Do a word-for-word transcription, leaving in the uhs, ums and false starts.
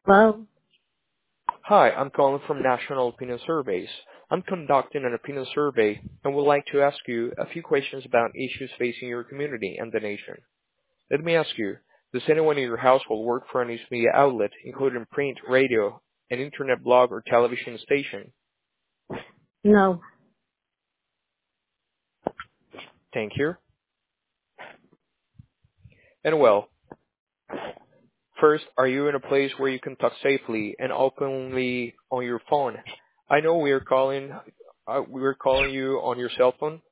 Well, Hi, I'm calling from National Opinion Surveys. I'm conducting an opinion survey and would like to ask you a few questions about issues facing your community and the nation. Let me ask you, does anyone in your household work for a news media outlet, including print, radio, an internet blog, or television station? no, Thank you. And well, first, are you in a place where you can talk safely and openly on your phone? I know we are calling, uh, we are calling you on your cell phone,